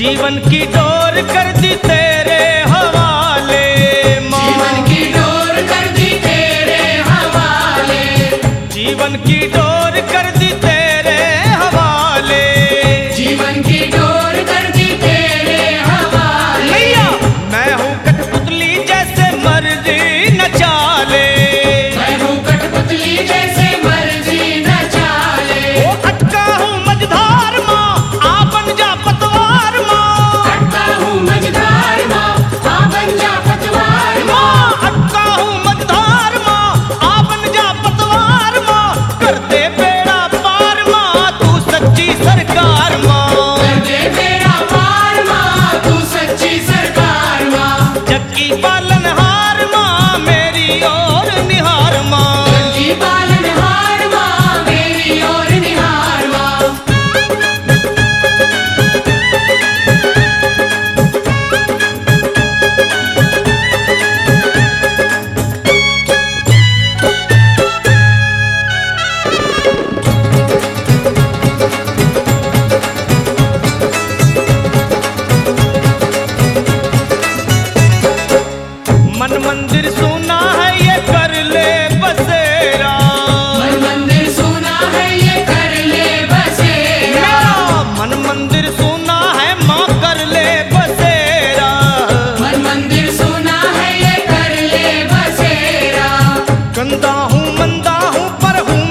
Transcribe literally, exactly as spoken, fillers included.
जीवन की डोर कर दी तेरे हवाले माँ, जीवन की डोर कर दी तेरे हवाले, जीवन की डोर कर दी तेरे हवाले, जीवन की डोर कर दी तेरे हवाले। मैया मैं हूँ कठपुतली जैसे मर्जी न चाले, मैं हूँ कठपुतली जैसे मर्जी न चाले, ओ अटका हूँ मझधार माँ आ बन जा पतवार माँ, अटका हूँ मझधार माँ आ बन जा पतवार माँ, माँ अटका हूँ मझधार माँ आ बन जा पतवार माँ, कर दे बेड़ा पार माँ तू सच्ची सरकार माँ, कर दे बेड़ा पार माँ तू सच्ची सरकार माँ, जग की पालनहार माँ मेरी और निहार माँ, की पालनहार माँ मेरी और निहार माँ। मन मंदिर सुना है ये कर ले बसेरा, मन मंदिर सुना है ये कर ले बसेरा, मेरा मन मंदिर सुना है माँ कर ले बसेरा, मन मंदिर सुना है ये कर ले बसेरा, गंदा हूँ मंदा हूँ पर हूँ